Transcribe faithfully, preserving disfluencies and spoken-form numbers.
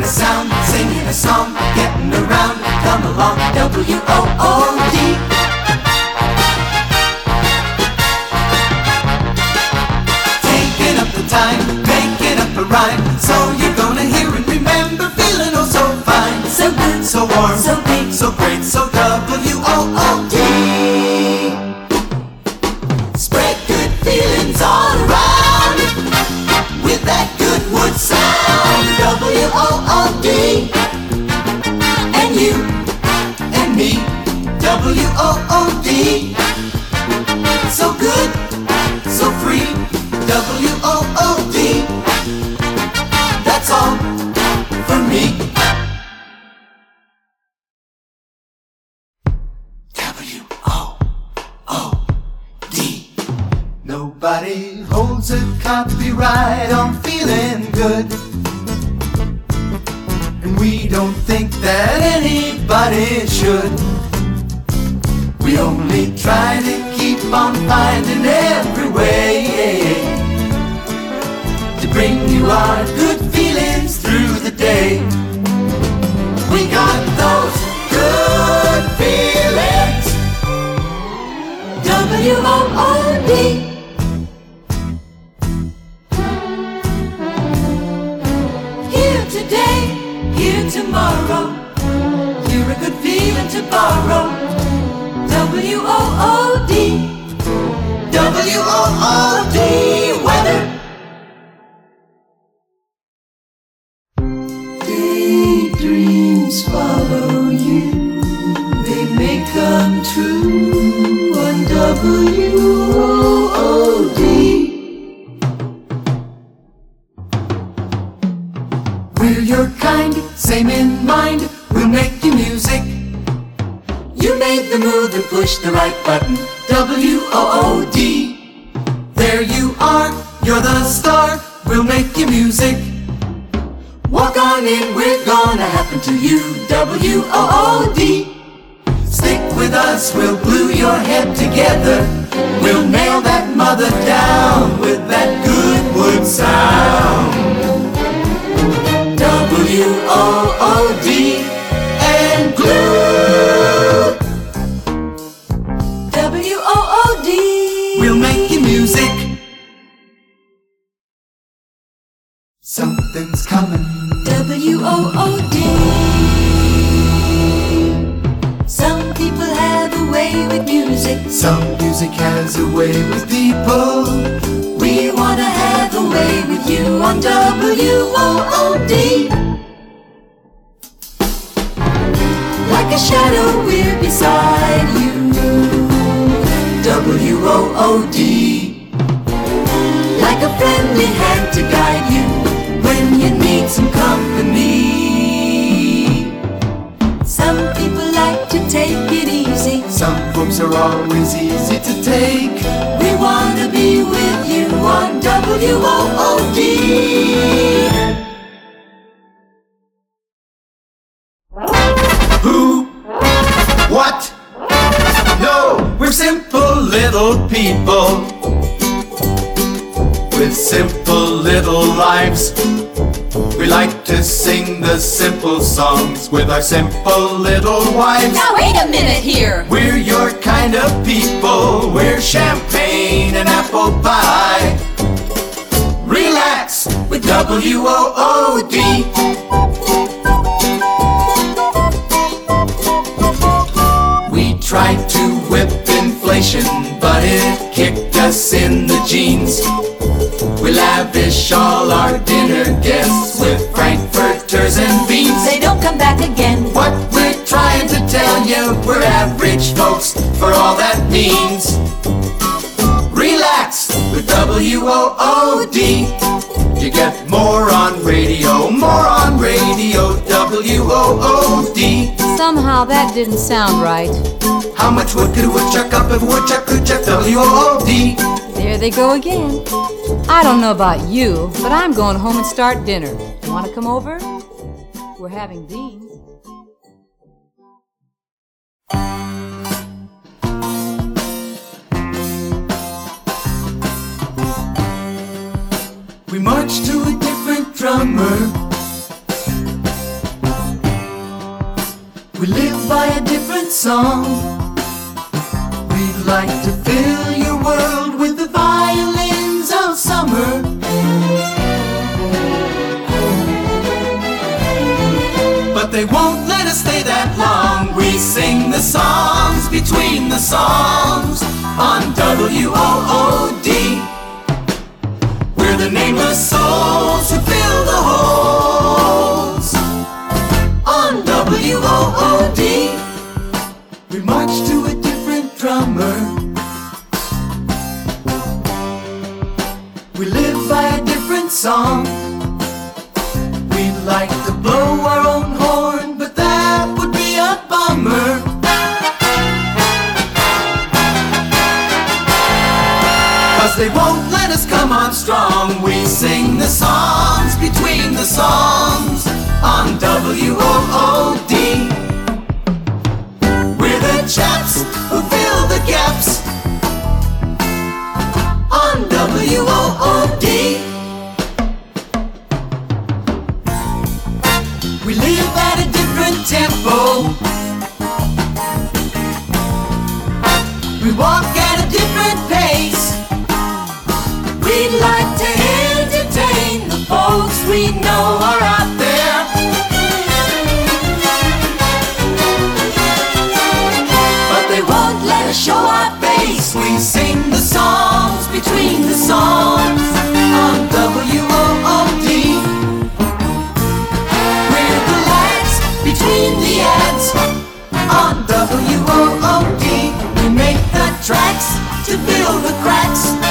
a sound, singing a song, getting around. Come along, W O O D. Taking up the time, making up a rhyme, so you're gonna hear and remember, feeling oh so fine, so good, so warm, so big, so great, so W O O D. Spread good feelings all around with that good wood sound, W O O D. And you and me, W O O D. So good, so free, W O O D. That's all for me. W O O D. Nobody holds a copyright on feeling good, and we don't think that anybody should. We only try to keep on finding every way to bring you our good feelings through the day. We got those good feelings, W O O D. Here today, here tomorrow, here a good feeling to borrow, W O O D. W O O D. Weather. Daydreams follow you, they may come true on W O O D. We're your kind, same in mind, we'll make you music. You made the move and pushed the right button, W O O D. There you are, you're the star, we'll make you music. Walk on in, we're gonna happen to you, W O O D. Stick with us, we'll glue your head together. We'll nail that mother down with that good wood sound, W O O D. And glue, W O O D. We'll make you music. Something's coming, W O O D. Some people have a way with music, some music has a way with people. We wanna have a way with you on W O O D. Like a shadow we're beside you, W O O D. Like a friendly hand to guide you when you need some company. Some people like to take it easy, some folks are always easy to take. We wanna be with you on W O O D. Who? What? No, we're simple little people with simple little lives. We like to sing the simple songs with our simple little wives. Now wait a minute here. We're your kind of people. We're champagne and apple pie. Relax with W O O D. We tried to whip inflation, but it kicked us in the jeans. We lavish all our dinner guests with frankfurters and beans. They don't come back again. What we're trying to tell you, we're average folks, for all that means. Relax with W O O D. You get more on radio, more on radio, W O O D. Somehow that didn't sound right. How much wood could a woodchuck up if a woodchuck could chuck W O O D? There they go again. I don't know about you, but I'm going home and start dinner. Want to come over? We're having beans. We march to a different drummer a different song. We'd like to fill your world with the violins of summer. But they won't let us stay that long. We sing the songs between the songs on W O O D. We're the nameless souls who fill the holes on W O O D. We march to a different drummer. We live by a different song. We'd like to blow our own horn, but that would be a bummer. Cause they won't let us come on strong. We sing the songs between the songs on W O O D. We're the chaps who fill the gaps on W O O D. We live at a different tempo. We walk at a different pace. We'd like to entertain the folks we know are out there. But they won't let us show our face. We sing the songs between the songs on W O O D. We're the lads between the ads on W O O D. We make the tracks to fill the cracks